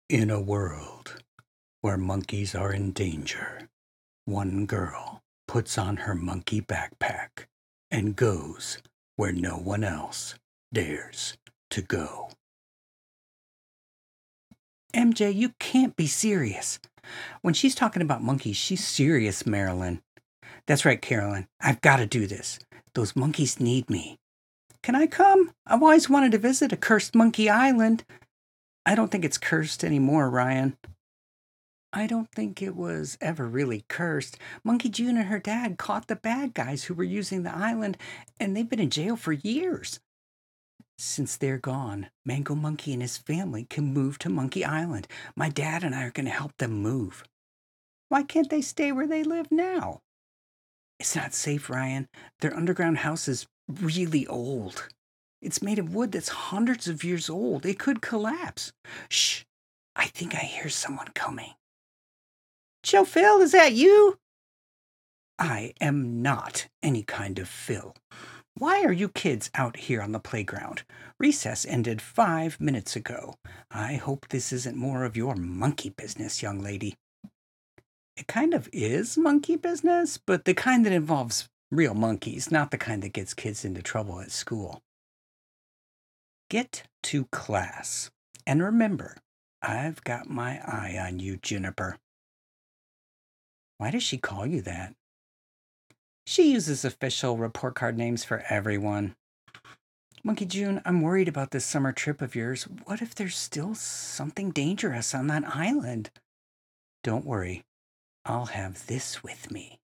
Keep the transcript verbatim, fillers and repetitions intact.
In a world where monkeys are in danger, one girl puts on her monkey backpack and goes where no one else dares to go. M J, you can't be serious. When she's talking about monkeys, she's serious, Marilyn. That's right, Carolyn. I've got to do this. Those monkeys need me. Can I come? I've always wanted to visit a cursed monkey island. I don't think it's cursed anymore, Ryan. I don't think it was ever really cursed. Monkey June and her dad caught the bad guys who were using the island, and they've been in jail for years. Since they're gone, Mango Monkey and his family can move to Monkey Island. My dad and I are going to help them move. Why can't they stay where they live now? It's not safe, Ryan. Their underground house is really old. It's made of wood that's hundreds of years old. It could collapse. Shh! I think I hear someone coming. Joe Phil, is that you? I am not any kind of Phil. Why are you kids out here on the playground? Recess ended five minutes ago. I hope this isn't more of your monkey business, young lady. It kind of is monkey business, but the kind that involves real monkeys, not the kind that gets kids into trouble at school. Get to class. And remember, I've got my eye on you, Juniper. Why does she call you that? She uses official report card names for everyone. Monkey June, I'm worried about this summer trip of yours. What if there's still something dangerous on that island? Don't worry. I'll have this with me.